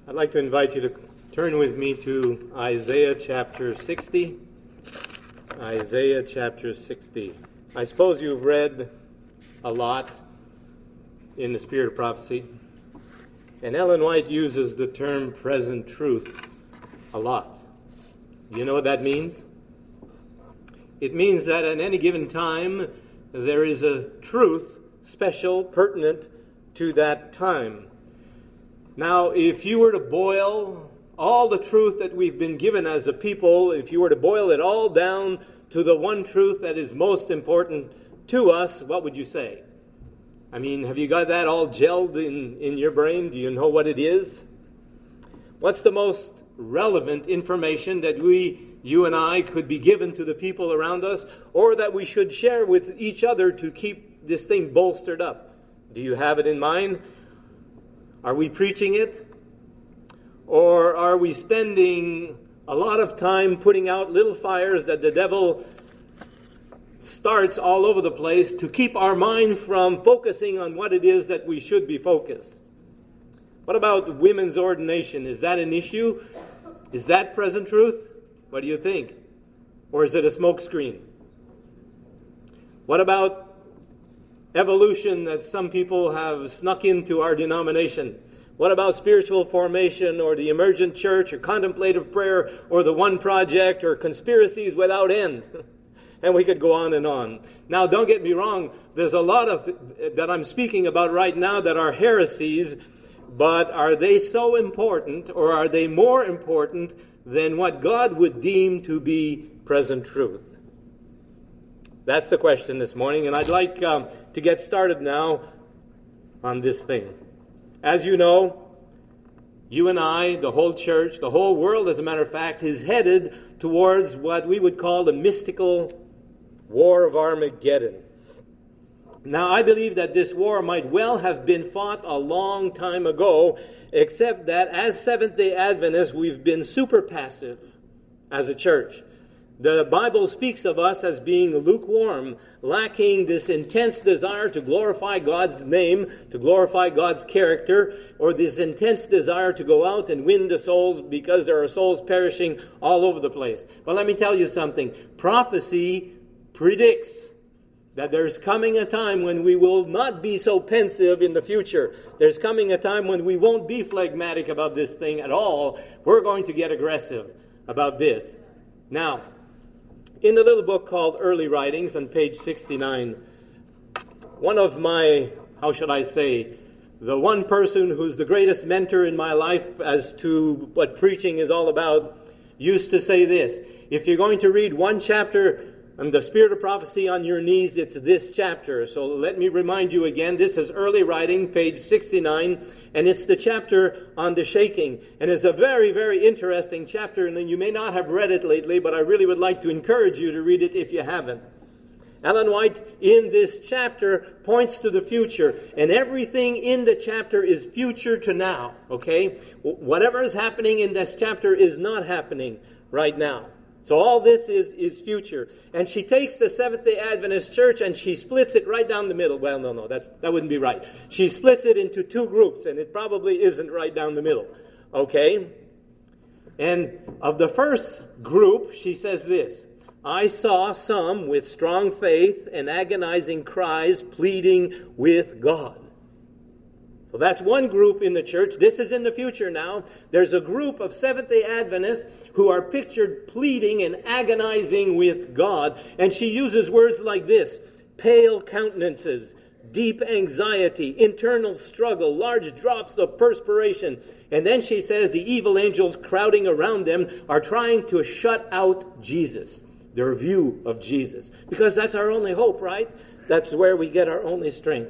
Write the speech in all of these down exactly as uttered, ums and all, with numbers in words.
I'd like to invite you to turn with me to Isaiah chapter sixty. Isaiah chapter sixty. I suppose you've read a lot in the Spirit of Prophecy. And Ellen White uses the term present truth a lot. Do you know what that means? It means that at any given time, there is a truth special, pertinent to that time. Now, if you were to boil all the truth that we've been given as a people, if you were to boil it all down to the one truth that is most important to us, what would you say? I mean, have you got that all gelled in, in your brain? Do you know what it is? What's the most relevant information that we, you and I, could be given to the people around us, or that we should share with each other to keep this thing bolstered up? Do you have it in mind? Are we preaching it? Or are we spending a lot of time putting out little fires that the devil starts all over the place to keep our mind from focusing on what it is that we should be focused? What about women's ordination? Is that an issue? Is that present truth? What do you think? Or is it a smokescreen? What about evolution that some people have snuck into our denomination? What about spiritual formation, or the emergent church, or contemplative prayer, or the One Project, or conspiracies without end? And we could go on and on. Now, don't get me wrong. There's a lot of that I'm speaking about right now that are heresies, but are they so important, or are they more important than what God would deem to be present truth? That's the question this morning, and I'd like um, to get started now on this thing. As you know, you and I, the whole church, the whole world, as a matter of fact, is headed towards what we would call the mystical War of Armageddon. Now, I believe that this war might well have been fought a long time ago, except that as Seventh-day Adventists, we've been super passive as a church. The Bible speaks of us as being lukewarm, lacking this intense desire to glorify God's name, to glorify God's character, or this intense desire to go out and win the souls, because there are souls perishing all over the place. But let me tell you something. Prophecy predicts that there's coming a time when we will not be so pensive in the future. There's coming a time when we won't be phlegmatic about this thing at all. We're going to get aggressive about this. Now, in the little book called Early Writings on page sixty-nine, one of my, how should I say, the one person who's the greatest mentor in my life as to what preaching is all about, used to say this: if you're going to read one chapter on the Spirit of Prophecy on your knees, it's this chapter. So let me remind you again, this is Early Writing, page sixty-nine, and it's the chapter on the shaking. And it's a very, very interesting chapter, and then you may not have read it lately, but I really would like to encourage you to read it if you haven't. Ellen White, in this chapter, points to the future, and everything in the chapter is future to now, okay? Whatever is happening in this chapter is not happening right now. So all this is, is future. And she takes the Seventh-day Adventist church and she splits it right down the middle. Well, no, no, that's, that wouldn't be right. She splits it into two groups, and it probably isn't right down the middle. Okay? And of the first group, she says this: I saw some with strong faith and agonizing cries pleading with God. So that's one group in the church. This is in the future now. There's a group of Seventh-day Adventists who are pictured pleading and agonizing with God. And she uses words like this: pale countenances, deep anxiety, internal struggle, large drops of perspiration. And then she says the evil angels crowding around them are trying to shut out Jesus, their view of Jesus. Because that's our only hope, right? That's where we get our only strength.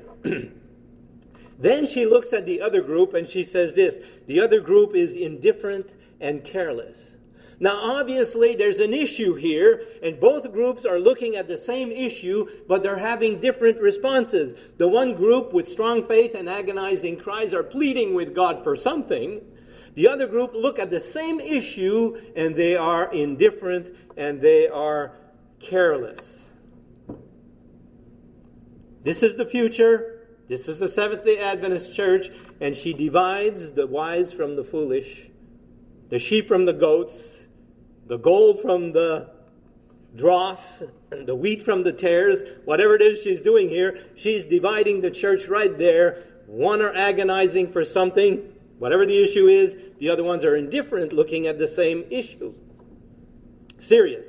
Then she looks at the other group and she says this: the other group is indifferent and careless. Now, obviously, there's an issue here, and both groups are looking at the same issue, but they're having different responses. The one group with strong faith and agonizing cries are pleading with God for something. The other group look at the same issue, and they are indifferent and they are careless. This is the future. This is the Seventh-day Adventist church, and she divides the wise from the foolish, the sheep from the goats, the gold from the dross, and the wheat from the tares. Whatever it is she's doing here, she's dividing the church right there. One are agonizing for something, whatever the issue is. The other ones are indifferent, looking at the same issue. Serious.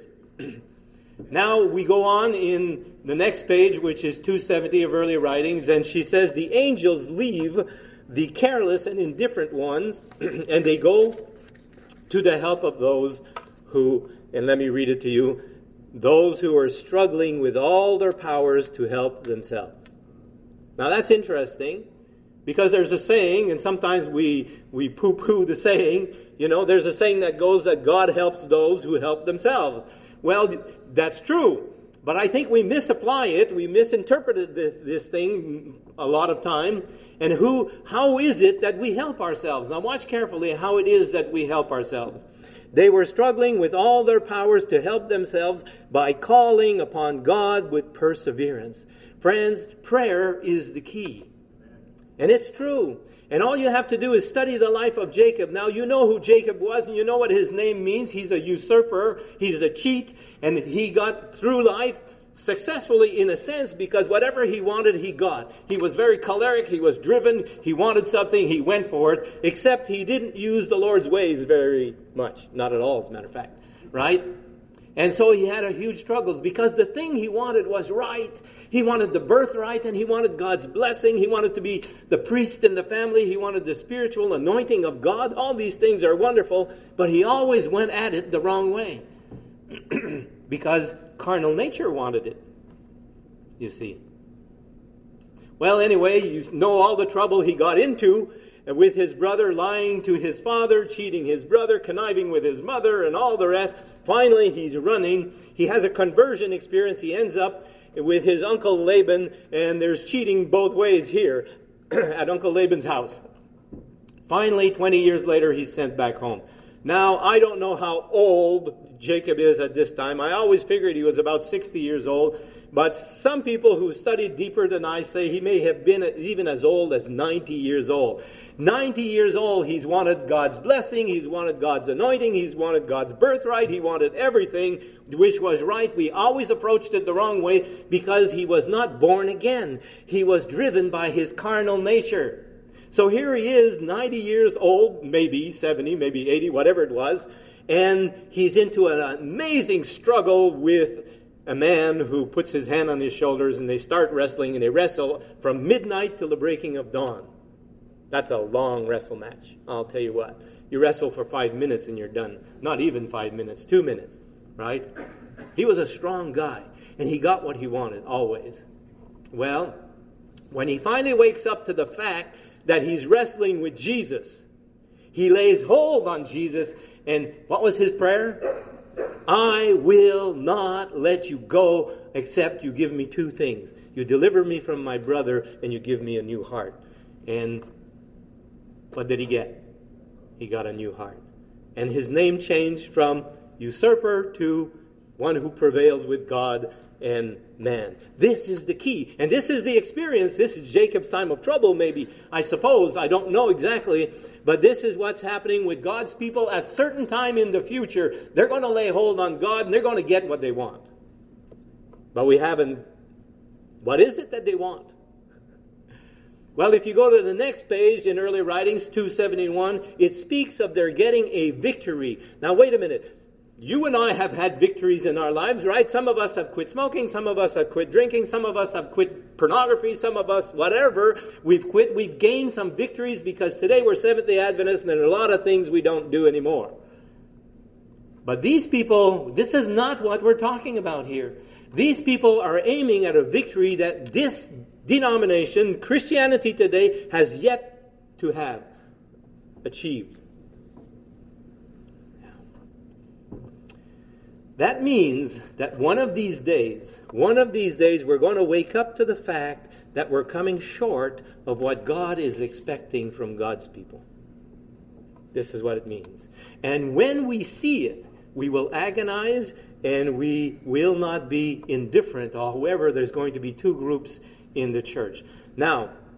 Now we go on in the next page, which is two seventy of early writings, and she says, the angels leave the careless and indifferent ones, and they go to the help of those who, and let me read it to you, those who are struggling with all their powers to help themselves. Now that's interesting, because there's a saying, and sometimes we, we poo-poo the saying, you know, there's a saying that goes that God helps those who help themselves. Well, that's true, but I think we misapply it. We misinterpreted this, this thing a lot of time. And who, how is it that we help ourselves? Now watch carefully how it is that we help ourselves. They were struggling with all their powers to help themselves by calling upon God with perseverance. Friends, prayer is the key. And it's true. And all you have to do is study the life of Jacob. Now you know who Jacob was, and you know what his name means. He's a usurper. He's a cheat. And he got through life successfully in a sense, because whatever he wanted, he got. He was very choleric. He was driven. He wanted something. He went for it. Except he didn't use the Lord's ways very much. Not at all, as a matter of fact. Right? And so he had a huge struggles, because the thing he wanted was right. He wanted the birthright, and he wanted God's blessing. He wanted to be the priest in the family. He wanted the spiritual anointing of God. All these things are wonderful, but he always went at it the wrong way. Because carnal nature wanted it, you see. Well, anyway, you know all the trouble he got into with his brother, lying to his father, cheating his brother, conniving with his mother, and all the rest. Finally, he's running. He has a conversion experience. He ends up with his Uncle Laban, and there's cheating both ways here at Uncle Laban's house. Finally, twenty years later, he's sent back home. Now, I don't know how old Jacob is at this time. I always figured he was about sixty years old. But some people who studied deeper than I say he may have been even as old as ninety years old. ninety years old, he's wanted God's blessing, he's wanted God's anointing, he's wanted God's birthright, he wanted everything which was right. We always approached it the wrong way because he was not born again. He was driven by his carnal nature. So here he is, ninety years old, maybe seventy, maybe eighty, whatever it was, and he's into an amazing struggle with a man who puts his hand on his shoulders, and they start wrestling, and they wrestle from midnight till the breaking of dawn. That's a long wrestle match. I'll tell you what. You wrestle for five minutes and you're done. Not even five minutes, two minutes, right? He was a strong guy, and he got what he wanted, always. Well, when he finally wakes up to the fact that he's wrestling with Jesus, he lays hold on Jesus, and what was his prayer? I will not let you go except you give me two things. You deliver me from my brother, and you give me a new heart. And what did he get? He got a new heart. And his name changed from usurper to one who prevails with God and man. This is the key. And this is the experience. This is Jacob's time of trouble, maybe. I suppose. I don't know exactly. But this is what's happening with God's people at certain time in the future. They're going to lay hold on God, and they're going to get what they want. But we haven't. What is it that they want? Well, if you go to the next page in early writings, two seventy-one, it speaks of their getting a victory. Now, wait a minute. You and I have had victories in our lives, right? Some of us have quit smoking. Some of us have quit drinking. Some of us have quit pornography. Some of us, whatever, we've quit. We've gained some victories because today we're Seventh-day Adventists and there are a lot of things we don't do anymore. But these people, this is not what we're talking about here. These people are aiming at a victory that this denomination, Christianity today, has yet to have achieved. That means that one of these days, one of these days, we're going to wake up to the fact that we're coming short of what God is expecting from God's people. This is what it means. And when we see it, we will agonize and we will not be indifferent. Or however, there's going to be two groups in the church. Now,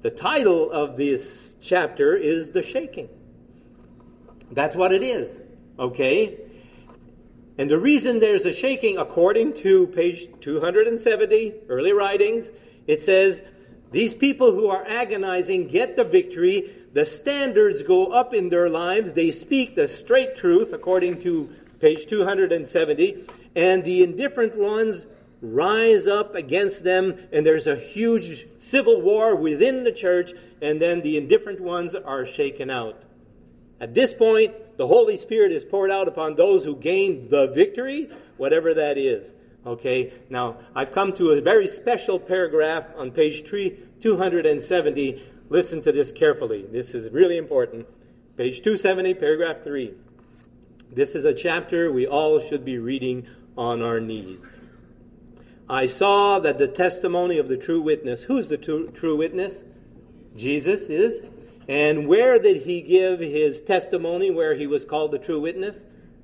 the title of this chapter is The Shaking. That's what it is, okay? And the reason there's a shaking, according to page two hundred seventy, early writings, it says, these people who are agonizing get the victory. The standards go up in their lives. They speak the straight truth, according to page two hundred seventy. And the indifferent ones rise up against them. And there's a huge civil war within the church. And then the indifferent ones are shaken out. At this point, the Holy Spirit is poured out upon those who gain the victory, whatever that is. Okay, now I've come to a very special paragraph on page two hundred seventy. Listen to this carefully. This is really important. Page two seventy, paragraph three. This is a chapter we all should be reading on our knees. I saw that the testimony of the true witness. Who's the true, true witness? Jesus is. And where did he give his testimony, where he was called the true witness?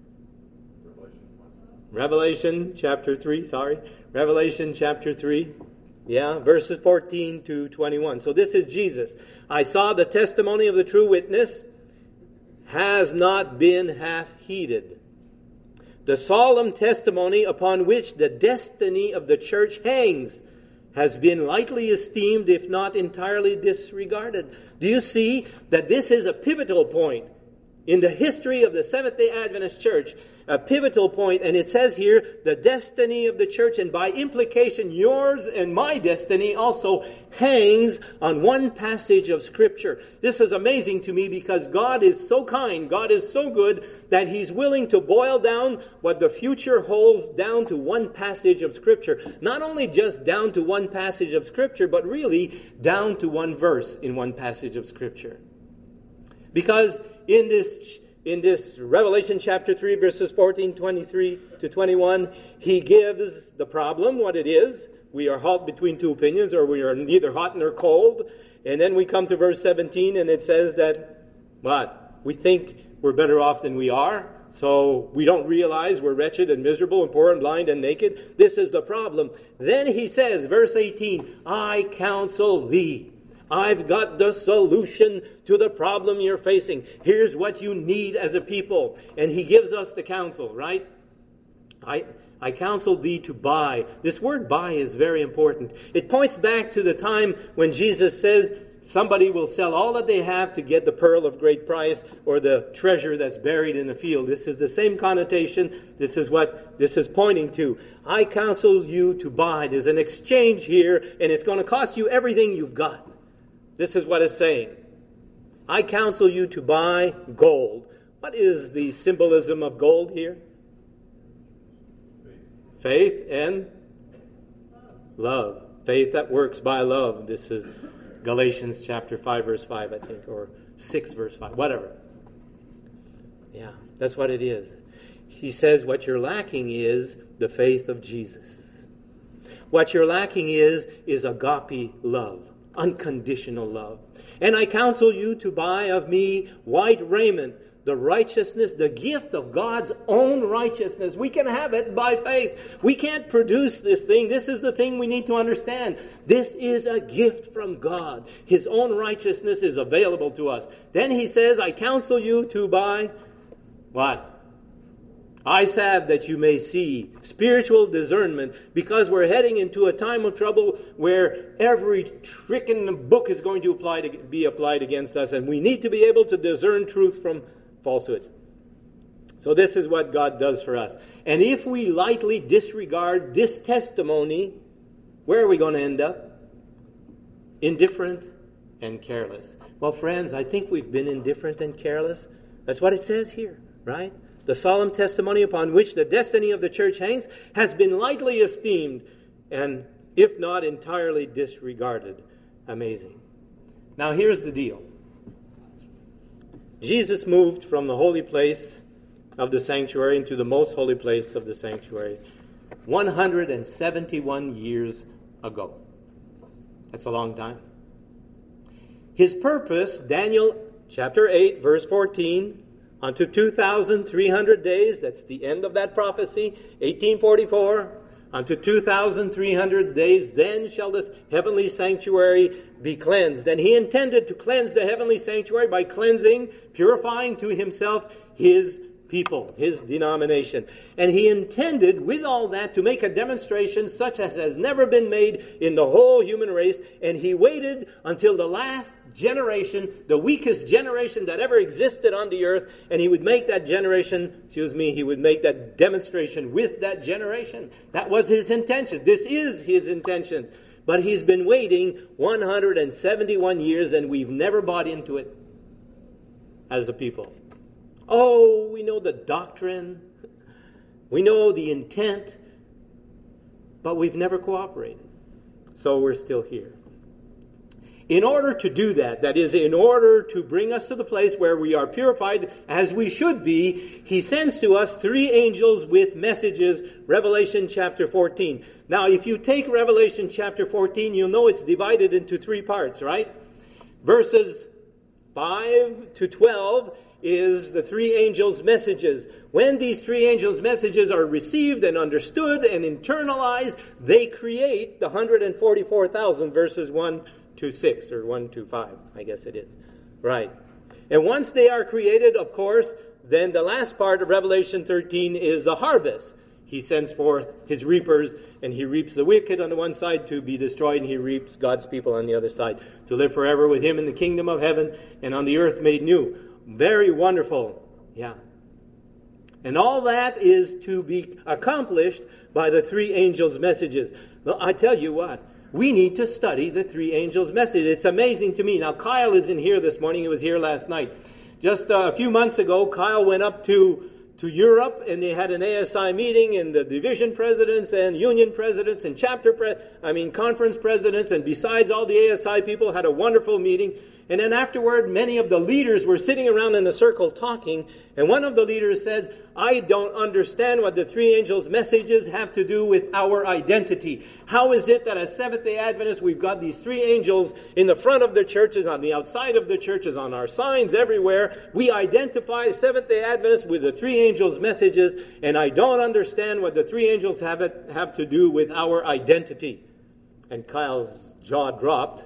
Revelation chapter three, sorry. Revelation chapter three. Yeah, verses fourteen to twenty-one. So this is Jesus. I saw the testimony of the true witness has not been half heeded. The solemn testimony upon which the destiny of the church hangs has been lightly esteemed, if not entirely disregarded. Do you see that this is a pivotal point in the history of the Seventh-day Adventist Church? A pivotal point, and it says here, the destiny of the church, and by implication, yours and my destiny also hangs on one passage of Scripture. This is amazing to me because God is so kind, God is so good, that He's willing to boil down what the future holds down to one passage of Scripture. Not only just down to one passage of Scripture, but really down to one verse in one passage of Scripture. Because in this In this Revelation chapter three, verses fourteen, twenty-three to twenty-one, he gives the problem, what it is. We are hot between two opinions, or we are neither hot nor cold. And then we come to verse seventeen, and it says that, what? We think we're better off than we are, so we don't realize we're wretched and miserable and poor and blind and naked. This is the problem. Then he says, verse eighteen, I counsel thee. I've got the solution to the problem you're facing. Here's what you need as a people. And he gives us the counsel, right? I I counsel thee to buy. This word buy is very important. It points back to the time when Jesus says somebody will sell all that they have to get the pearl of great price or the treasure that's buried in the field. This is the same connotation. This is what this is pointing to. I counsel you to buy. There's an exchange here, and it's going to cost you everything you've got. This is what it's saying. I counsel you to buy gold. What is the symbolism of gold here? Faith, Faith and love. Faith that works by love. This is Galatians chapter five, verse five, I think, or six, verse five, whatever. Yeah, that's what it is. He says what you're lacking is the faith of Jesus. What you're lacking is, is agape love. Unconditional love. And I counsel you to buy of me white raiment, the righteousness, the gift of God's own righteousness. We can have it by faith. We can't produce this thing. This is the thing we need to understand. This is a gift from God. His own righteousness is available to us. Then he says, I counsel you to buy what? Eye salve that you may see, spiritual discernment, because we're heading into a time of trouble where every trick in the book is going to apply to be applied against us, and we need to be able to discern truth from falsehood. So this is what God does for us. And if we lightly disregard this testimony, where are we going to end up? Indifferent and careless. Well, friends, I think we've been indifferent and careless. That's what it says here, right? The solemn testimony upon which the destiny of the church hangs has been lightly esteemed and, if not entirely disregarded. Amazing. Now here's the deal. Jesus moved from the holy place of the sanctuary into the most holy place of the sanctuary one hundred seventy-one years ago. That's a long time. His purpose, Daniel chapter eight, verse fourteen, unto two thousand three hundred days, that's the end of that prophecy, eighteen forty-four, unto two thousand three hundred days, then shall this heavenly sanctuary be cleansed. And he intended to cleanse the heavenly sanctuary by cleansing, purifying to himself his people, his denomination. And he intended with all that to make a demonstration such as has never been made in the whole human race. And he waited until the last generation, the weakest generation that ever existed on the earth, and he would make that generation, excuse me, he would make that demonstration with that generation. That was his intention. This is his intentions. But he's been waiting one hundred seventy-one years, and we've never bought into it as a people. Oh, we know the doctrine. We know the intent. But we've never cooperated. So we're still here. In order to do that, that is, in order to bring us to the place where we are purified as we should be, he sends to us three angels with messages, Revelation chapter fourteen. Now, if you take Revelation chapter fourteen, you'll know it's divided into three parts, right? Verses five to twelve is the three angels' messages. When these three angels' messages are received and understood and internalized, they create the one hundred forty-four thousand, verses one to six, or one to five, I guess it is. Right. And once they are created, of course, then the last part of Revelation thirteen is the harvest. He sends forth his reapers, and he reaps the wicked on the one side to be destroyed, and he reaps God's people on the other side to live forever with him in the kingdom of heaven and on the earth made new. Very wonderful. Yeah. And all that is to be accomplished by the three angels' messages. Well, I tell you what, we need to study the three angels' message. It's amazing to me. Now, Kyle isn't here this morning. He was here last night. Just uh, a few months ago, Kyle went up to to Europe, and they had an A S I meeting, and the division presidents and union presidents and chapter, pre- I mean, conference presidents, and besides all the A S I people had a wonderful meeting. And then afterward, many of the leaders were sitting around in a circle talking, and one of the leaders says, I don't understand what the three angels' messages have to do with our identity. How is it that as Seventh-day Adventists, we've got these three angels in the front of the churches, on the outside of the churches, on our signs everywhere? We identify Seventh-day Adventists with the three angels' messages, and I don't understand what the three angels have, it, have to do with our identity. And Kyle's jaw dropped.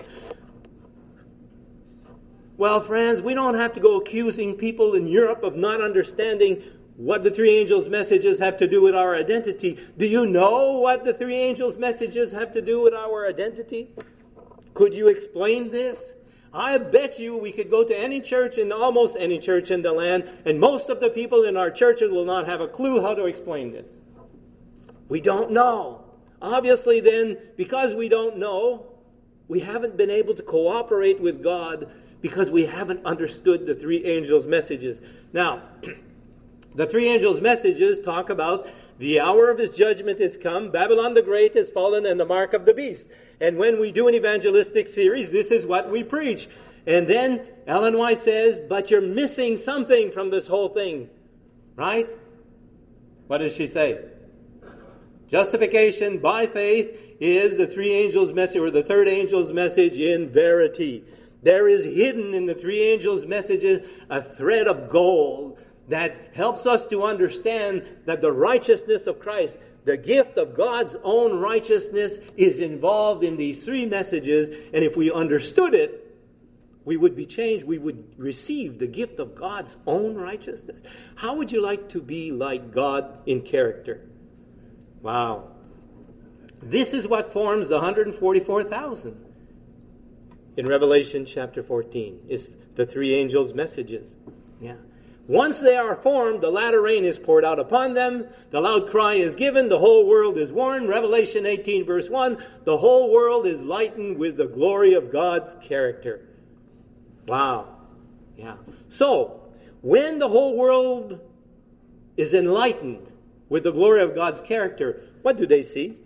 Well, friends, we don't have to go accusing people in Europe of not understanding what the three angels' messages have to do with our identity. Do you know what the three angels' messages have to do with our identity? Could you explain this? I bet you we could go to any church, in almost any church in the land, and most of the people in our churches will not have a clue how to explain this. We don't know. Obviously then, because we don't know, we haven't been able to cooperate with God because we haven't understood the three angels' messages. Now, the three angels' messages talk about the hour of his judgment is come, Babylon the Great is fallen, and the mark of the beast. And when we do an evangelistic series, this is what we preach. And then Ellen White says, but you're missing something from this whole thing. Right? What does she say? Justification by faith is the three angels' message, or the third angel's message in verity. There is hidden in the three angels' messages a thread of gold that helps us to understand that the righteousness of Christ, the gift of God's own righteousness, is involved in these three messages. And if we understood it, we would be changed. We would receive the gift of God's own righteousness. How would you like to be like God in character? Wow. This is what forms the one hundred forty-four thousand. In Revelation chapter fourteen, is the three angels' messages. Yeah. Once they are formed, the latter rain is poured out upon them. The loud cry is given. The whole world is warned. Revelation eighteen verse one, the whole world is lightened with the glory of God's character. Wow. Yeah. So, when the whole world is enlightened with the glory of God's character, what do they see?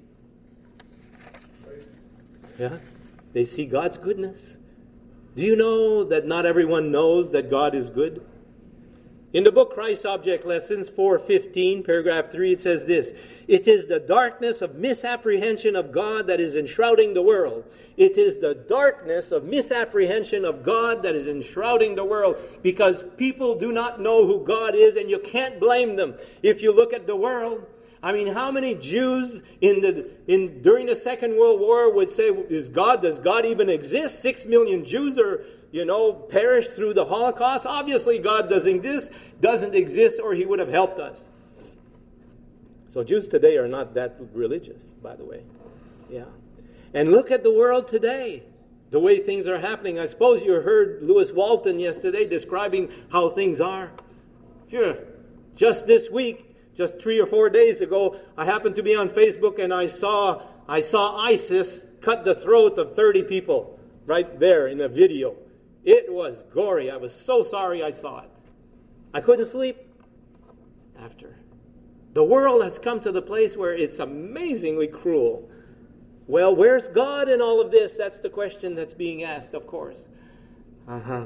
Yeah. They see God's goodness. Do you know that not everyone knows that God is good? In the book Christ Object Lessons four fifteen, paragraph three, it says this: it is the darkness of misapprehension of God that is enshrouding the world. It is the darkness of misapprehension of God that is enshrouding the world, because people do not know who God is, and you can't blame them. If you look at the world, I mean, how many Jews in the in during the Second World War would say, "Is God? Does God even exist?" Six million Jews are, you know, perished through the Holocaust. Obviously, God doesn't exist, doesn't exist, or He would have helped us. So Jews today are not that religious, by the way. Yeah, and look at the world today, the way things are happening. I suppose you heard Lewis Walton yesterday describing how things are. Sure, just this week. Just three or four days ago, I happened to be on Facebook and I saw I saw ISIS cut the throat of thirty people right there in a video. It was gory. I was so sorry I saw it. I couldn't sleep after. The world has come to the place where it's amazingly cruel. Well, where's God in all of this? That's the question that's being asked, of course. Uh-huh.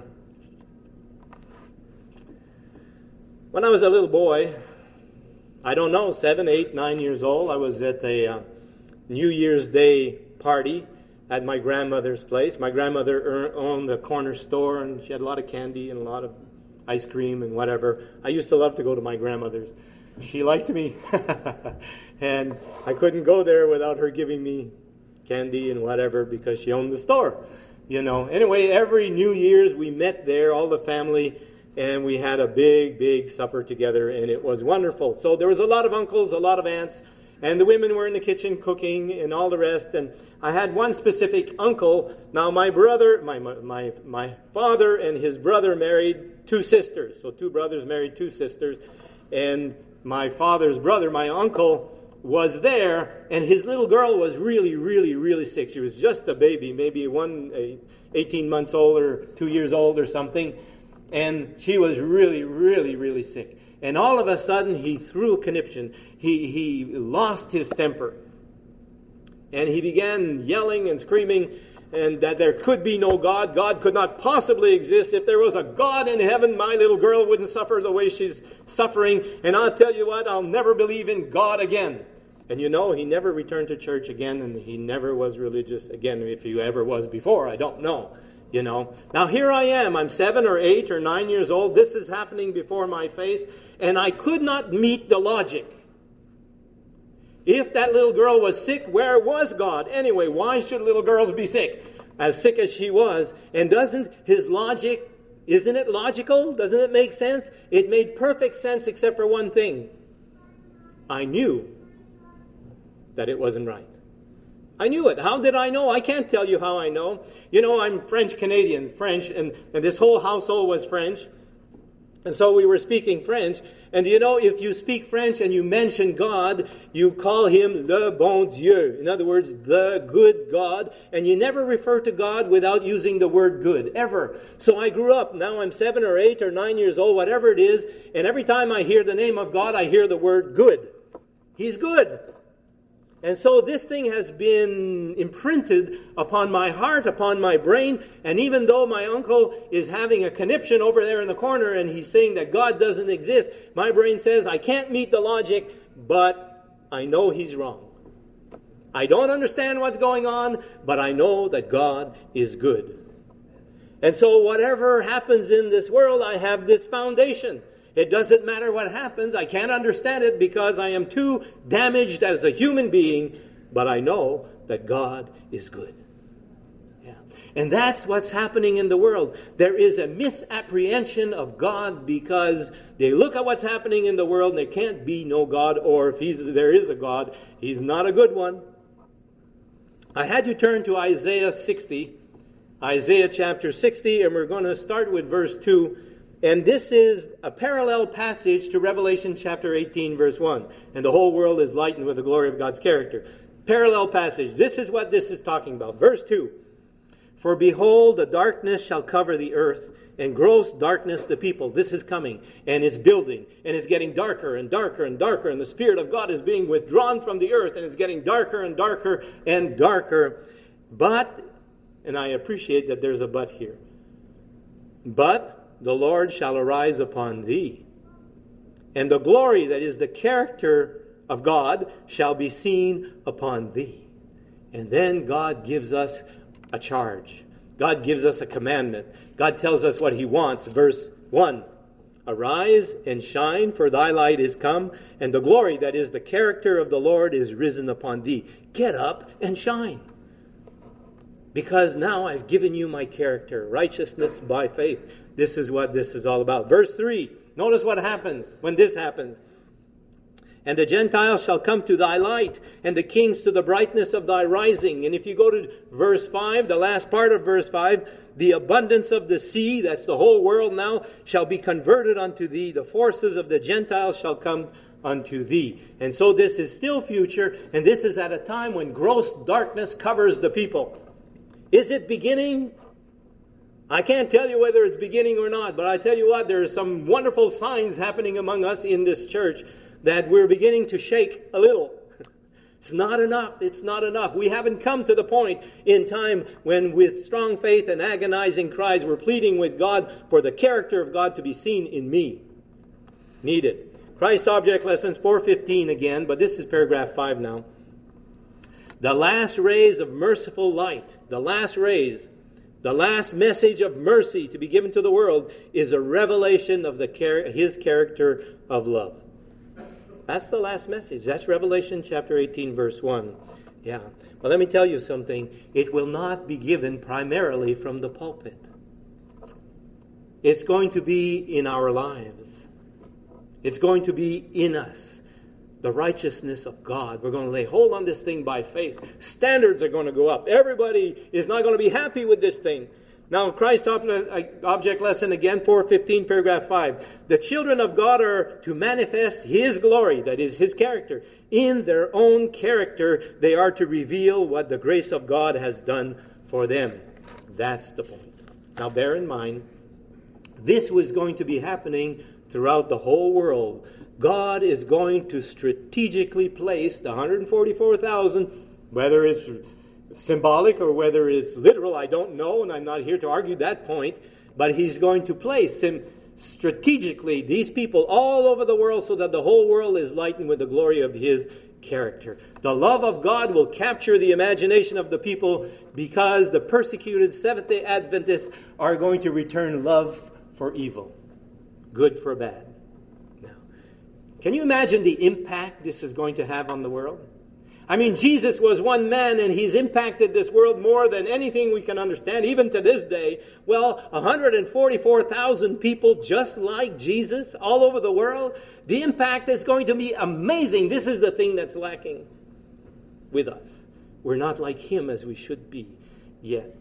When I was a little boy, I don't know, seven, eight, nine years old, I was at a uh, New Year's Day party at my grandmother's place. My grandmother owned a corner store, and she had a lot of candy and a lot of ice cream and whatever. I used to love to go to my grandmother's. She liked me, and I couldn't go there without her giving me candy and whatever because she owned the store. You know. Anyway, every New Year's we met there, all the family, and we had a big, big supper together, and it was wonderful. So there was a lot of uncles, a lot of aunts, and the women were in the kitchen cooking and all the rest. And I had one specific uncle. Now my brother, my my my father and his brother married two sisters. So two brothers married two sisters. And my father's brother, my uncle, was there, and his little girl was really, really, really sick. She was just a baby, maybe one, eighteen months old or two years old or something. And she was really, really, really sick. And all of a sudden, he threw a conniption. He, he lost his temper. And he began yelling and screaming, and that there could be no God. God could not possibly exist. If there was a God in heaven, my little girl wouldn't suffer the way she's suffering. And I'll tell you what, I'll never believe in God again. And you know, he never returned to church again, and he never was religious again. If he ever was before, I don't know. You know, now here I am, I'm seven or eight or nine years old. This is happening before my face, and I could not meet the logic. If that little girl was sick, where was God? Anyway, why should little girls be sick? As sick as she was. And doesn't his logic, isn't it logical? Doesn't it make sense? It made perfect sense except for one thing. I knew that it wasn't right. I knew it. How did I know? I can't tell you how I know. You know, I'm French-Canadian, French, and, and this whole household was French. And so we were speaking French. And you know, if you speak French and you mention God, you call him le bon Dieu. In other words, the good God. And you never refer to God without using the word good, ever. So I grew up. Now I'm seven or eight or nine years old, whatever it is. And every time I hear the name of God, I hear the word good. He's good. And so this thing has been imprinted upon my heart, upon my brain. And even though my uncle is having a conniption over there in the corner and he's saying that God doesn't exist, my brain says, I can't meet the logic, but I know he's wrong. I don't understand what's going on, but I know that God is good. And so whatever happens in this world, I have this foundation. It doesn't matter what happens. I can't understand it because I am too damaged as a human being. But I know that God is good. Yeah. And that's what's happening in the world. There is a misapprehension of God because they look at what's happening in the world and there can't be no God. Or if he's, there is a God, he's not a good one. I had you turn to Isaiah sixty. Isaiah chapter sixty. And we're going to start with verse two. And this is a parallel passage to Revelation chapter eighteen, verse one. And the whole world is lightened with the glory of God's character. Parallel passage. This is what this is talking about. Verse two. For behold, the darkness shall cover the earth, and gross darkness the people. This is coming, and it's building, and it's getting darker and darker and darker. And the Spirit of God is being withdrawn from the earth, and it's getting darker and darker and darker. But, and I appreciate that there's a but here. But the Lord shall arise upon thee, and the glory that is the character of God shall be seen upon thee. And then God gives us a charge. God gives us a commandment. God tells us what he wants. Verse one. Arise and shine, for thy light is come, and the glory that is the character of the Lord is risen upon thee. Get up and shine. Because now I've given you my character, righteousness by faith. This is what this is all about. Verse three, notice what happens when this happens. And the Gentiles shall come to thy light, and the kings to the brightness of thy rising. And if you go to verse five, the last part of verse five, the abundance of the sea, that's the whole world now, shall be converted unto thee. The forces of the Gentiles shall come unto thee. And so this is still future, and this is at a time when gross darkness covers the people. Is it beginning? I can't tell you whether it's beginning or not, but I tell you what, there are some wonderful signs happening among us in this church that we're beginning to shake a little. It's not enough. It's not enough. We haven't come to the point in time when with strong faith and agonizing cries we're pleading with God for the character of God to be seen in me. Needed. Christ Object Lessons four fifteen again, but this is paragraph five now. The last rays of merciful light, the last rays, the last message of mercy to be given to the world is a revelation of the char- His character of love. That's the last message. That's Revelation chapter eighteen, verse one. Yeah. Well, let me tell you something. It will not be given primarily from the pulpit. It's going to be in our lives. It's going to be in us. The righteousness of God. We're going to lay hold on this thing by faith. Standards are going to go up. Everybody is not going to be happy with this thing. Now, Christ's Object Lesson again, four fifteen, paragraph five. The children of God are to manifest His glory, that is, His character. In their own character, they are to reveal what the grace of God has done for them. That's the point. Now, bear in mind, this was going to be happening throughout the whole world. God is going to strategically place the one hundred forty-four thousand, whether it's symbolic or whether it's literal, I don't know, and I'm not here to argue that point, but He's going to place him strategically, these people all over the world, so that the whole world is lightened with the glory of His character. The love of God will capture the imagination of the people because the persecuted Seventh-day Adventists are going to return love for evil, good for bad. Now, can you imagine the impact this is going to have on the world? I mean, Jesus was one man and He's impacted this world more than anything we can understand, even to this day. Well, one hundred forty-four thousand people just like Jesus all over the world. The impact is going to be amazing. This is the thing that's lacking with us. We're not like Him as we should be yet.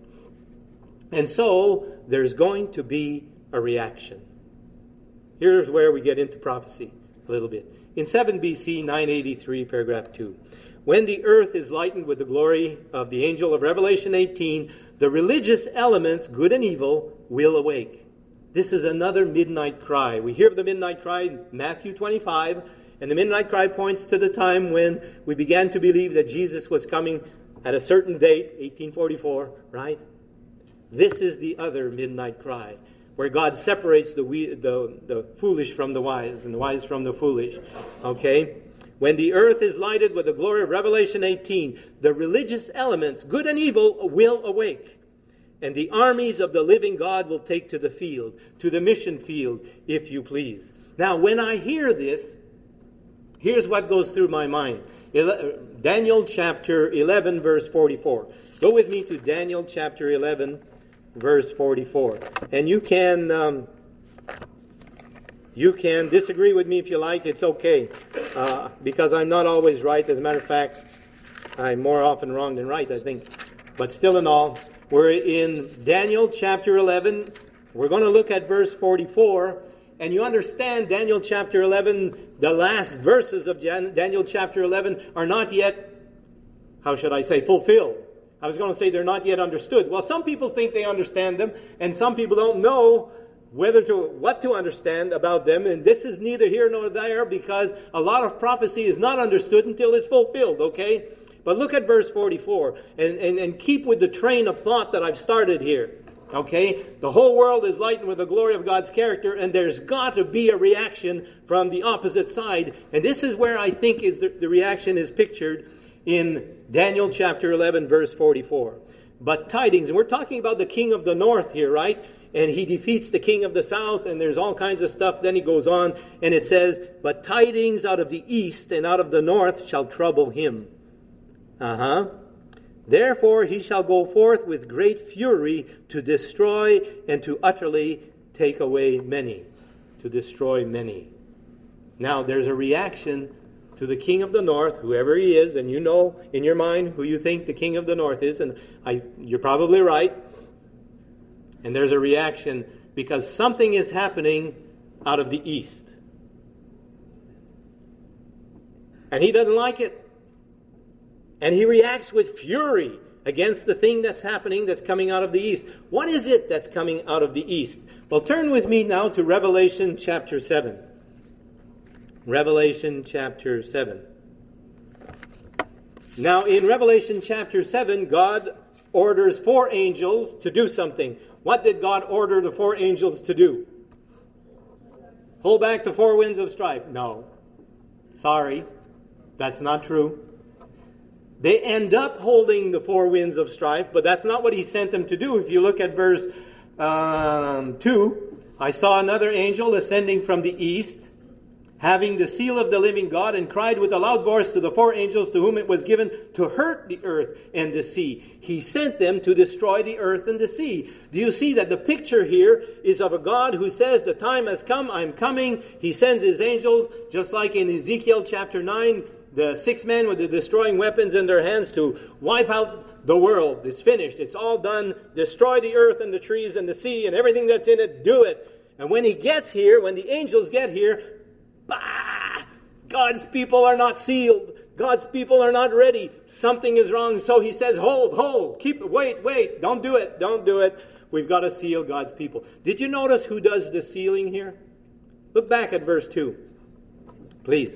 And so, there's going to be a reaction. Here's where we get into prophecy a little bit. In seven B C, nine eighty-three, paragraph two. When the earth is lightened with the glory of the angel of Revelation eighteen, the religious elements, good and evil, will awake. This is another midnight cry. We hear of the midnight cry in Matthew twenty-five, and the midnight cry points to the time when we began to believe that Jesus was coming at a certain date, eighteen forty-four, right? This is the other midnight cry, where God separates the, the, the foolish from the wise, and the wise from the foolish. Okay? When the earth is lighted with the glory of Revelation eighteen, the religious elements, good and evil, will awake. And the armies of the living God will take to the field, to the mission field, if you please. Now, when I hear this, here's what goes through my mind. Daniel chapter eleven, verse forty-four. Go with me to Daniel chapter eleven, verse forty-four. And you can... Um, You can disagree with me if you like. It's okay. Uh, because I'm not always right. As a matter of fact, I'm more often wrong than right, I think. But still in all, we're in Daniel chapter eleven. We're going to look at verse forty-four. And you understand Daniel chapter eleven, the last verses of Daniel chapter eleven are not yet, how should I say, fulfilled. I was going to say they're not yet understood. Well, some people think they understand them, and some people don't know whether to, what to understand about them, and this is neither here nor there because a lot of prophecy is not understood until it's fulfilled, okay? But look at verse forty-four, and, and, and keep with the train of thought that I've started here, okay? The whole world is lightened with the glory of God's character, and there's got to be a reaction from the opposite side, and this is where I think is the, the reaction is pictured in Daniel chapter eleven, verse forty-four. But tidings, and we're talking about the king of the north here, right? and he defeats the king of the south, and there's all kinds of stuff. Then he goes on, and it says, but tidings out of the east and out of the north shall trouble him. Uh-huh. Therefore he shall go forth with great fury to destroy and to utterly take away many. To destroy many. Now there's a reaction to the king of the north, whoever he is, and you know in your mind who you think the king of the north is, and I, you're probably right. And there's a reaction because something is happening out of the east. And he doesn't like it. And he reacts with fury against the thing that's happening, that's coming out of the east. What is it that's coming out of the east? Well, turn with me now to Revelation chapter seven. Revelation chapter seven. Now, in Revelation chapter seven, God orders four angels to do something. What did God order the four angels to do? Hold back the four winds of strife. No. Sorry. That's not true. They end up holding the four winds of strife, but that's not what he sent them to do. If you look at verse um, two, I saw another angel ascending from the east, having the seal of the living God, and cried with a loud voice to the four angels to whom it was given to hurt the earth and the sea. He sent them to destroy the earth and the sea. Do you see that the picture here is of a God who says, the time has come, I'm coming. He sends his angels, just like in Ezekiel chapter nine, the six men with the destroying weapons in their hands to wipe out the world. It's finished. It's all done. Destroy the earth and the trees and the sea and everything that's in it. Do it. And when he gets here, when the angels get here, bah! God's people are not sealed. God's people are not ready. Something is wrong. So he says, hold, hold, keep, wait, wait. Don't do it. Don't do it. We've got to seal God's people. Did you notice who does the sealing here? Look back at verse two. Please.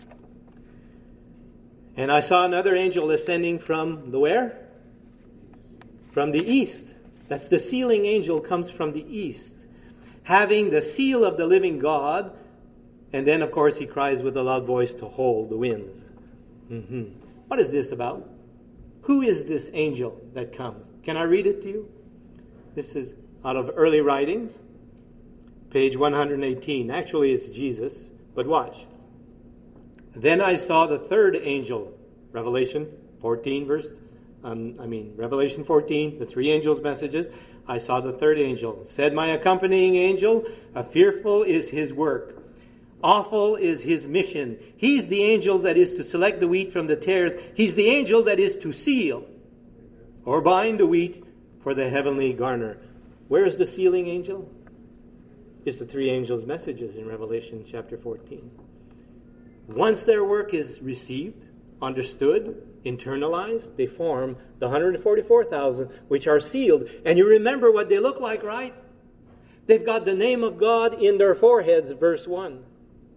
And I saw another angel ascending from the where? From the east. That's the sealing angel comes from the east. Having the seal of the living God. And then, of course, he cries with a loud voice to hold the winds. Mm-hmm. What is this about? Who is this angel that comes? Can I read it to you? This is out of Early Writings, page one hundred eighteen. Actually, it's Jesus, but watch. Then I saw the third angel, Revelation fourteen, verse, um, I mean, Revelation fourteen, the three angels' messages. I saw the third angel. Said my accompanying angel, a fearful is his work. Awful is his mission. He's the angel that is to select the wheat from the tares. He's the angel that is to seal or bind the wheat for the heavenly garner. Where is the sealing angel? It's the three angels' messages in Revelation chapter fourteen. Once their work is received, understood, internalized, they form the one hundred forty-four thousand, which are sealed. And you remember what they look like, right? They've got the name of God in their foreheads, verse one.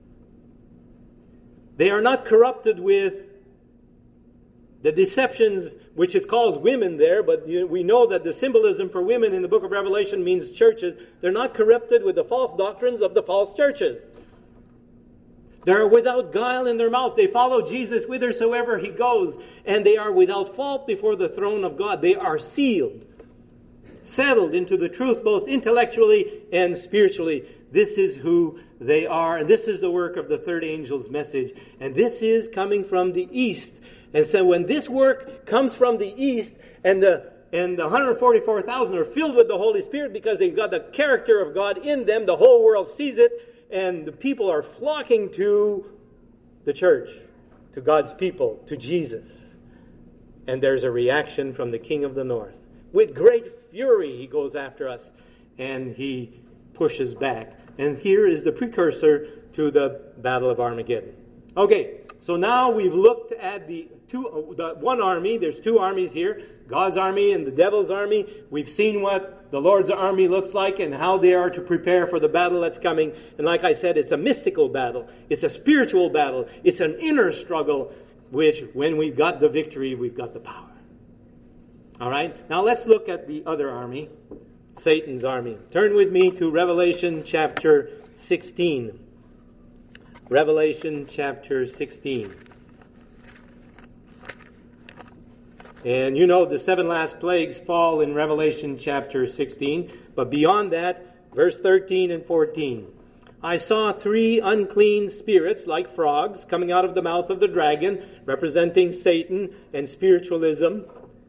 They are not corrupted with the deceptions, which is calls women there, but we know that the symbolism for women in the book of Revelation means churches. They're not corrupted with the false doctrines of the false churches. They're without guile in their mouth. They follow Jesus whithersoever he goes. And they are without fault before the throne of God. They are sealed, settled into the truth both intellectually and spiritually. This is who they are. And this is the work of the third angel's message. And this is coming from the east. And so when this work comes from the east, and the and the one hundred forty-four thousand are filled with the Holy Spirit because they've got the character of God in them, the whole world sees it. And the people are flocking to the church, to God's people, to Jesus. And there's a reaction from the king of the north. With great fury, he goes after us. And he pushes back. And here is the precursor to the Battle of Armageddon. Okay, so now we've looked at the two, the one army. There's two armies here. God's army and the devil's army. We've seen what the Lord's army looks like and how they are to prepare for the battle that's coming. And like I said, it's a mystical battle. It's a spiritual battle. It's an inner struggle, which when we've got the victory, we've got the power. All right? Now let's look at the other army, Satan's army. Turn with me to Revelation chapter sixteen. Revelation chapter sixteen. And you know the seven last plagues fall in Revelation chapter sixteen. But beyond that, verse thirteen and fourteen. I saw three unclean spirits like frogs coming out of the mouth of the dragon, representing Satan and spiritualism.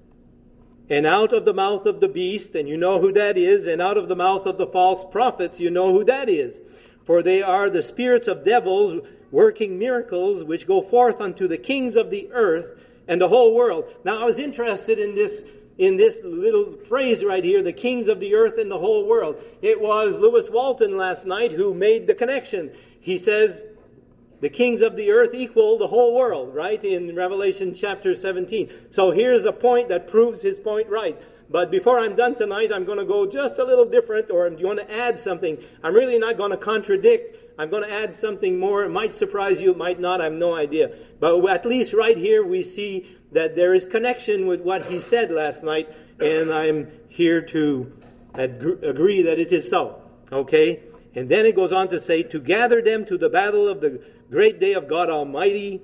And out of the mouth of the beast, and you know who that is, and out of the mouth of the false prophets, you know who that is. For they are the spirits of devils working miracles, which go forth unto the kings of the earth and the whole world. Now I was interested in this in this little phrase right here, the kings of the earth and the whole world. It was Lewis Walton last night who made the connection. He says, the kings of the earth equal the whole world, right? In Revelation chapter seventeen. So here's a point that proves his point right. But before I'm done tonight, I'm going to go just a little different, or do you want to add something? I'm really not going to contradict. I'm going to add something more. It might surprise you, it might not, I have no idea. But at least right here we see that there is connection with what he said last night, and I'm here to agree that it is so. Okay? And then it goes on to say, to gather them to the battle of the great day of God Almighty.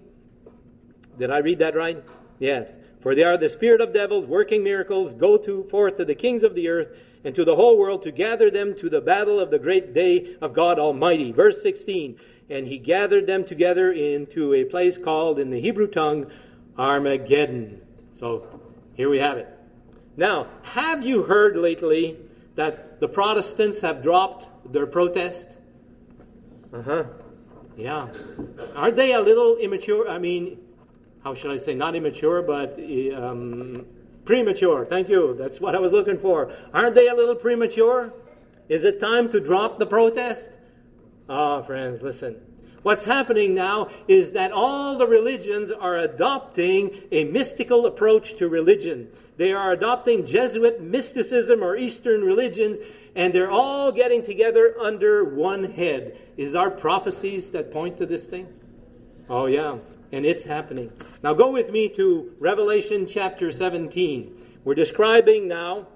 Did I read that right? Yes. For they are the spirit of devils working miracles, go to forth to the kings of the earth and to the whole world to gather them to the battle of the great day of God Almighty. Verse sixteen, and he gathered them together into a place called in the Hebrew tongue Armageddon. So here we have it. Now, have you heard lately that the Protestants have dropped their protest? Uh-huh. Yeah. Aren't they a little immature? I mean, how should I say? Not immature, but um, premature. Thank you. That's what I was looking for. Aren't they a little premature? Is it time to drop the protest? Ah, oh, friends, listen. What's happening now is that all the religions are adopting a mystical approach to religion. They are adopting Jesuit mysticism or Eastern religions, and they're all getting together under one head. Is there prophecies that point to this thing? Oh, yeah. And it's happening. Now go with me to Revelation chapter seventeen. We're describing now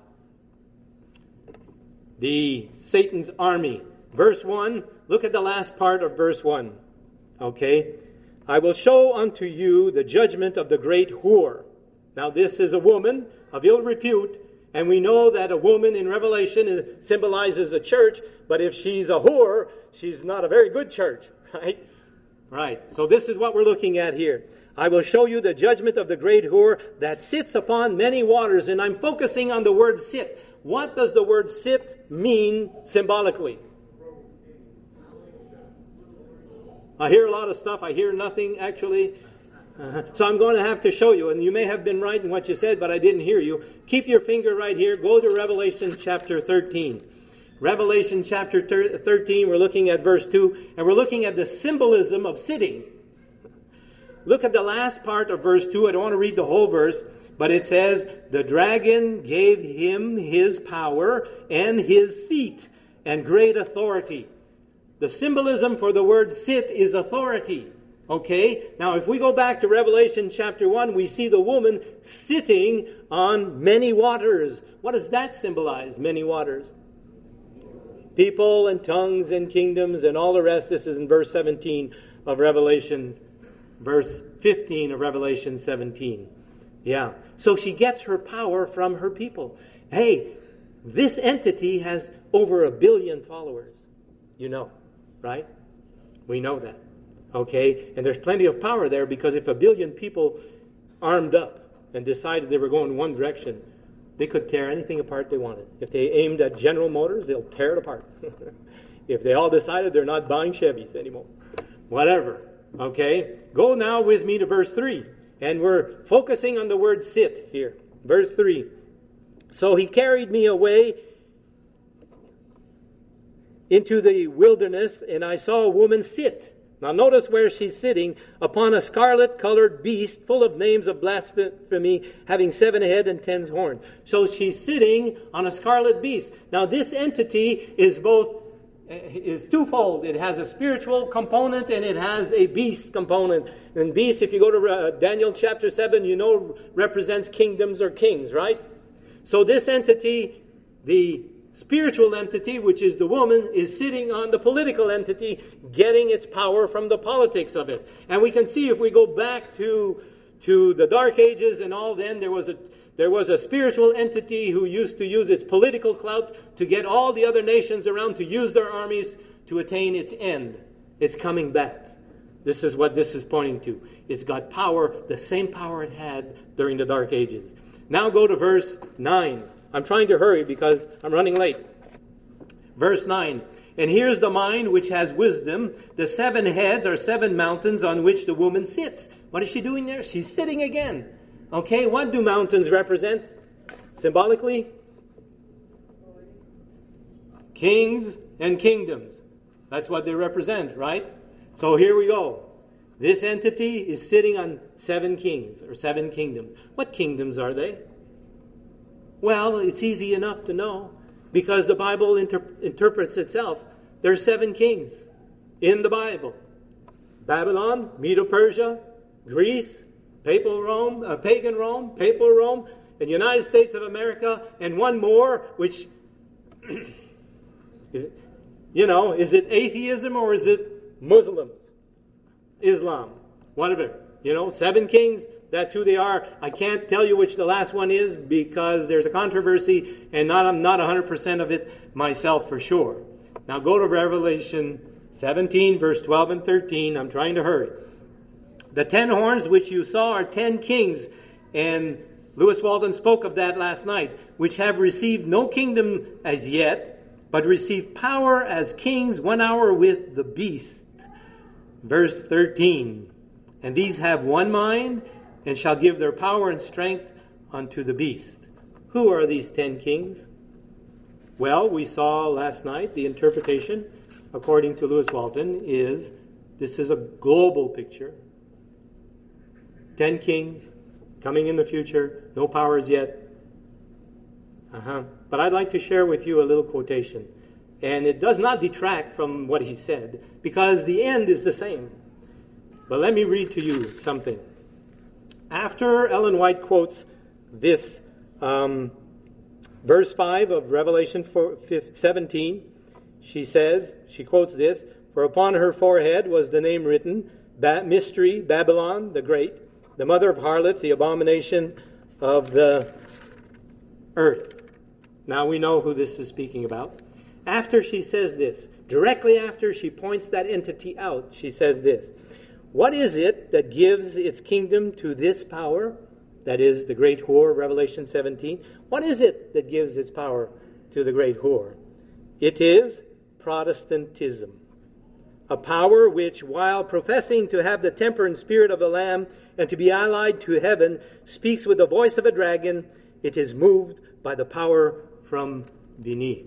the Satan's army. Verse one, look at the last part of verse one. Okay? I will show unto you the judgment of the great whore. Now this is a woman of ill repute, and we know that a woman in Revelation symbolizes a church, but if she's a whore, she's not a very good church, right? Right. So this is what we're looking at here. I will show you the judgment of the great whore that sits upon many waters. And I'm focusing on the word sit. What does the word sit mean symbolically? I hear a lot of stuff. I hear nothing, actually. Uh-huh. So I'm going to have to show you. And you may have been right in what you said, but I didn't hear you. Keep your finger right here. Go to Revelation chapter thirteen. Revelation chapter thirteen, we're looking at verse two, and we're looking at the symbolism of sitting. Look at the last part of verse two. I don't want to read the whole verse, but it says, the dragon gave him his power and his seat and great authority. The symbolism for the word sit is authority. Okay? Now, if we go back to Revelation chapter one, we see the woman sitting on many waters. What does that symbolize, many waters? People and tongues and kingdoms and all the rest. This is in verse seventeen of Revelation, verse fifteen of Revelation seventeen. Yeah. So she gets her power from her people. Hey, this entity has over a billion followers. You know, right? We know that. Okay? And there's plenty of power there, because if a billion people armed up and decided they were going one direction, they could tear anything apart they wanted. If they aimed at General Motors, they'll tear it apart. If they all decided they're not buying Chevys anymore. Whatever. Okay? Go now with me to verse three. And we're focusing on the word sit here. Verse three. So he carried me away into the wilderness, and I saw a woman sit. Now notice where she's sitting, upon a scarlet-colored beast full of names of blasphemy, having seven heads and ten horns. So she's sitting on a scarlet beast. Now this entity is both, is twofold. It has a spiritual component and it has a beast component. And beast, if you go to uh, Daniel chapter seven, you know represents kingdoms or kings, right? So this entity, the spiritual entity, which is the woman, is sitting on the political entity, getting its power from the politics of it. And we can see, if we go back to to the Dark Ages and all, then there was a There was a spiritual entity who used to use its political clout to get all the other nations around to use their armies to attain its end. It's coming back. This is what this is pointing to. It's got power, the same power it had during the Dark Ages. Now go to verse nine. I'm trying to hurry because I'm running late. Verse nine. And here's the mind which has wisdom. The seven heads are seven mountains on which the woman sits. What is she doing there? She's sitting again. Okay, what do mountains represent symbolically? Kings and kingdoms. That's what they represent, right? So here we go. This entity is sitting on seven kings or seven kingdoms. What kingdoms are they? Well, it's easy enough to know because the Bible inter- interprets itself. There are seven kings in the Bible. Babylon, Medo-Persia, Greece, Papal Rome, uh, pagan Rome, Papal Rome, and United States of America, and one more, which, you know, is it atheism or is it Muslims? Islam, whatever. You know, seven kings, that's who they are. I can't tell you which the last one is because there's a controversy, and not, I'm not one hundred percent of it myself for sure. Now go to Revelation seventeen, verse twelve and thirteen. I'm trying to hurry. The ten horns which you saw are ten kings, and Lewis Walton spoke of that last night, which have received no kingdom as yet, but received power as kings one hour with the beast. Verse thirteen. And these have one mind, and shall give their power and strength unto the beast. Who are these ten kings? Well, we saw last night the interpretation, according to Lewis Walton, is this is a global picture. Ten kings coming in the future, no powers yet. Uh-huh. But I'd like to share with you a little quotation. And it does not detract from what he said, because the end is the same. But let me read to you something. After Ellen White quotes this um, verse five of Revelation seventeen, she says, she quotes this, "For upon her forehead was the name written, ba- Mystery, Babylon the Great, the mother of harlots, the abomination of the earth." Now we know who this is speaking about. After she says this, directly after she points that entity out, she says this, "What is it that gives its kingdom to this power?" That is the great whore, Revelation seventeen. What is it that gives its power to the great whore? It is Protestantism. A power which, while professing to have the temper and spirit of the Lamb and to be allied to heaven, speaks with the voice of a dragon. It is moved by the power from beneath.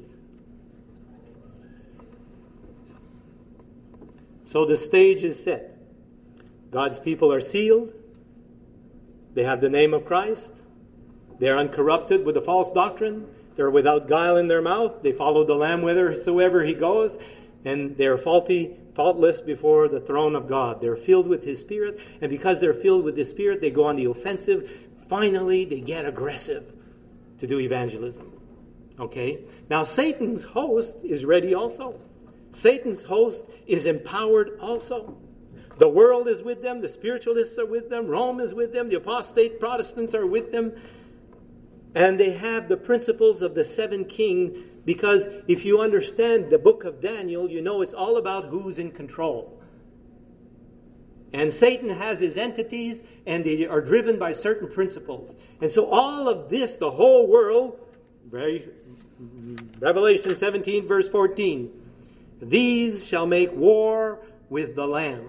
So the stage is set. God's people are sealed. They have the name of Christ. They are uncorrupted with the false doctrine. They're without guile in their mouth. They follow the Lamb whithersoever he goes. And they're faulty, faultless before the throne of God. They're filled with his Spirit. And because they're filled with his Spirit, they go on the offensive. Finally, they get aggressive to do evangelism. Okay? Now, Satan's host is ready also. Satan's host is empowered also. The world is with them. The spiritualists are with them. Rome is with them. The apostate Protestants are with them. And they have the principles of the seven kings, because if you understand the book of Daniel, you know it's all about who's in control. And Satan has his entities, and they are driven by certain principles. And so all of this, the whole world, Revelation seventeen, verse fourteen, these shall make war with the Lamb.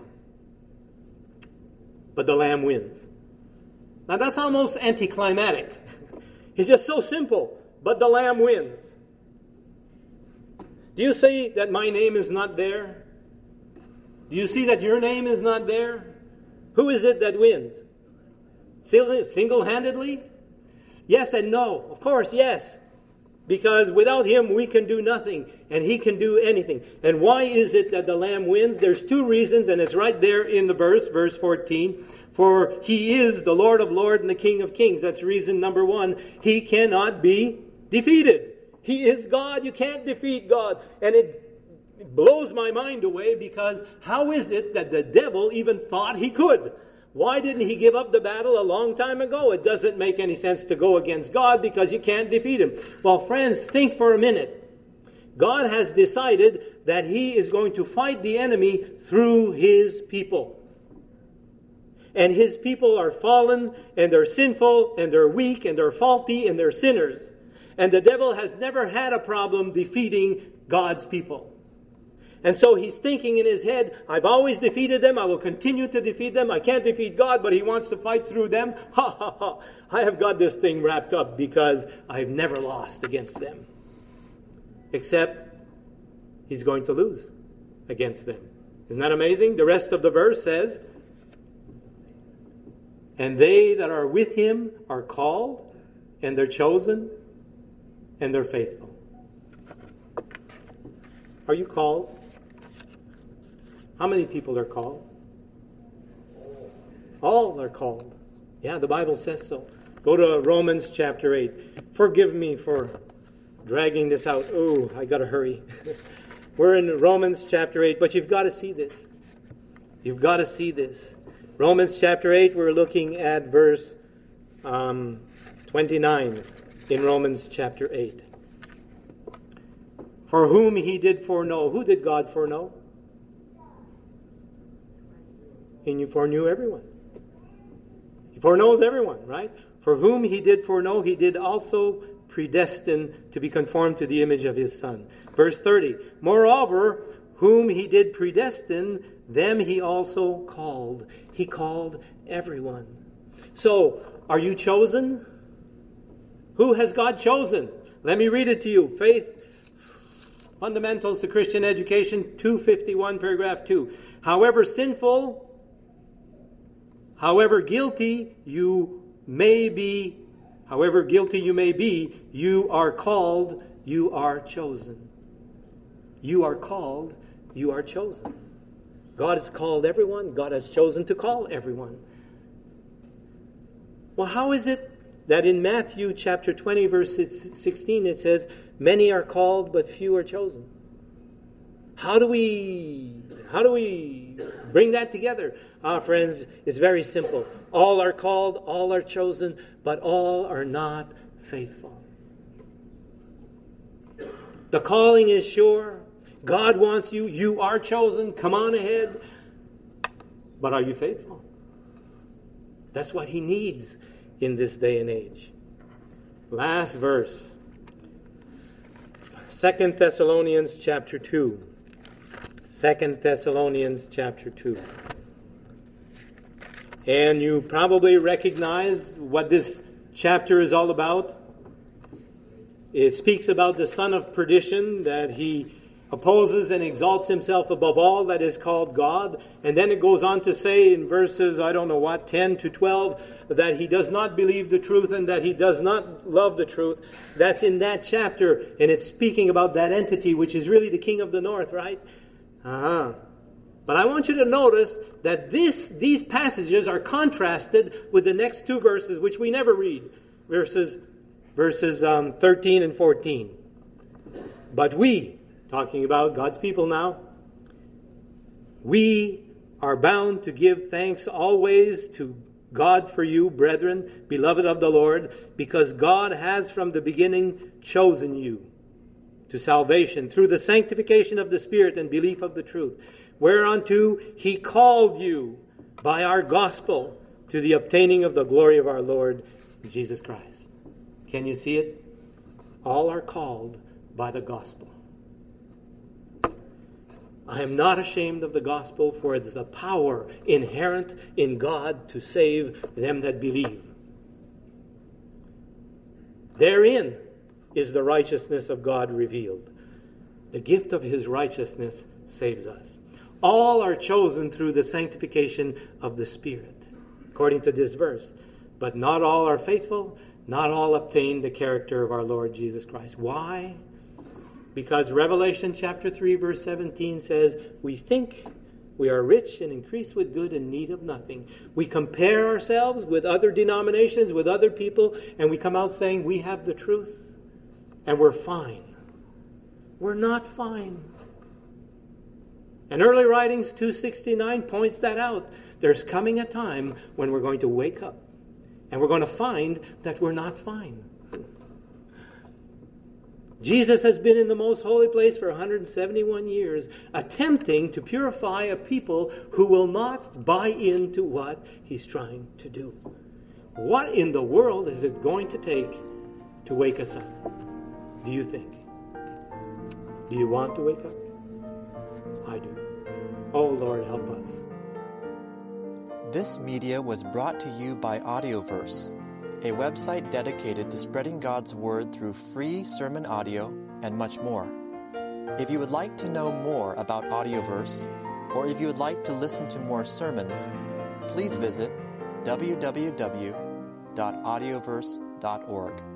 But the Lamb wins. Now that's almost anticlimactic. It's just so simple. But the Lamb wins. Do you see that my name is not there? Do you see that your name is not there? Who is it that wins? Single-handedly? Yes and no. Of course, yes. Because without him, we can do nothing. And he can do anything. And why is it that the Lamb wins? There's two reasons, and it's right there in the verse, verse fourteen. For he is the Lord of lords and the King of kings. That's reason number one. He cannot be defeated. He is God. You can't defeat God. And it blows my mind away, because how is it that the devil even thought he could? Why didn't he give up the battle a long time ago? It doesn't make any sense to go against God because you can't defeat him. Well, friends, think for a minute. God has decided that he is going to fight the enemy through his people. And his people are fallen, and they're sinful, and they're weak, and they're faulty, and they're sinners. And the devil has never had a problem defeating God's people. And so he's thinking in his head, I've always defeated them, I will continue to defeat them, I can't defeat God, but he wants to fight through them. Ha ha ha, I have got this thing wrapped up because I've never lost against them. Except, he's going to lose against them. Isn't that amazing? The rest of the verse says, and they that are with him are called, and they're chosen, and they're faithful. Are you called? How many people are called? All are called. Yeah, the Bible says so. Go to Romans chapter eight. Forgive me for dragging this out. Oh, I got to hurry. We're in Romans chapter eight, but you've got to see this. You've got to see this. Romans chapter eight, we're looking at verse um, twenty-nine in Romans chapter eight. For whom he did foreknow. Who did God foreknow? He foreknew everyone. He foreknows everyone, right? For whom he did foreknow, he did also predestine to be conformed to the image of his Son. Verse thirty. Moreover, whom he did predestine, them he also called. He called everyone. So, are you chosen? Who has God chosen? Let me read it to you. Faith, Fundamentals to Christian Education, two fifty-one, paragraph two. However sinful, however guilty you may be, however guilty you may be, you are called, you are chosen. You are called, you are chosen. God has called everyone. God has chosen to call everyone. Well, how is it that in Matthew chapter twenty, verse sixteen, it says, many are called, but few are chosen? How do we, how do we bring that together? Ah, friends, it's very simple. All are called, all are chosen, but all are not faithful. The calling is sure. God wants you. You are chosen. Come on ahead. But are you faithful? That's what he needs in this day and age. Last verse. Second Thessalonians chapter two. Second Thessalonians chapter two. And you probably recognize what this chapter is all about. It speaks about the son of perdition, that he opposes and exalts himself above all that is called God. And then it goes on to say in verses, I don't know what, ten to twelve, that he does not believe the truth and that he does not love the truth. That's in that chapter, and it's speaking about that entity, which is really the king of the north, right? Uh-huh. But I want you to notice that this these passages are contrasted with the next two verses, which we never read. Verses, verses um, thirteen and fourteen. But we, talking about God's people now, we are bound to give thanks always to God for you, brethren, beloved of the Lord, because God has from the beginning chosen you to salvation through the sanctification of the Spirit and belief of the truth, whereunto he called you by our gospel to the obtaining of the glory of our Lord Jesus Christ. Can you see it? All are called by the gospel. I am not ashamed of the gospel, for it is a power inherent in God to save them that believe. Therein is the righteousness of God revealed. The gift of his righteousness saves us. All are chosen through the sanctification of the Spirit, according to this verse. But not all are faithful, not all obtain the character of our Lord Jesus Christ. Why? Because Revelation chapter three, verse seventeen says, we think we are rich and increase with good and need of nothing. We compare ourselves with other denominations, with other people, and we come out saying we have the truth and we're fine. We're not fine. And Early Writings two sixty-nine points that out. There's coming a time when we're going to wake up and we're going to find that we're not fine. Jesus has been in the most holy place for one hundred seventy-one years, attempting to purify a people who will not buy into what he's trying to do. What in the world is it going to take to wake us up? Do you think? Do you want to wake up? I do. Oh, Lord, help us. This media was brought to you by Audioverse, a website dedicated to spreading God's Word through free sermon audio and much more. If you would like to know more about Audioverse, or if you would like to listen to more sermons, please visit w w w dot audioverse dot org.